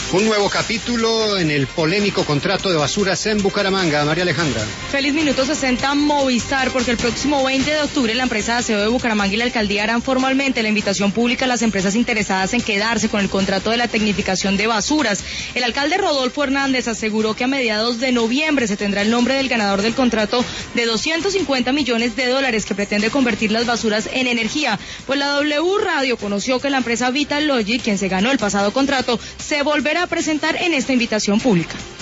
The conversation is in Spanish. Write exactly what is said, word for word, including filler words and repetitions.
Un nuevo capítulo en el polémico contrato de basuras en Bucaramanga. María Alejandra. Feliz minuto sesenta Movistar, porque el próximo veinte de octubre la empresa de aseo de Bucaramanga y la alcaldía harán formalmente la invitación pública a las empresas interesadas en quedarse con el contrato de la tecnificación de basuras. El alcalde Rodolfo Hernández aseguró que a mediados de noviembre se tendrá el nombre del ganador del contrato de doscientos cincuenta millones de dólares que pretende convertir las basuras en energía. Pues la W Radio conoció que la empresa Vital Logic, quien se ganó el pasado contrato, se volverá a presentar en esta invitación pública.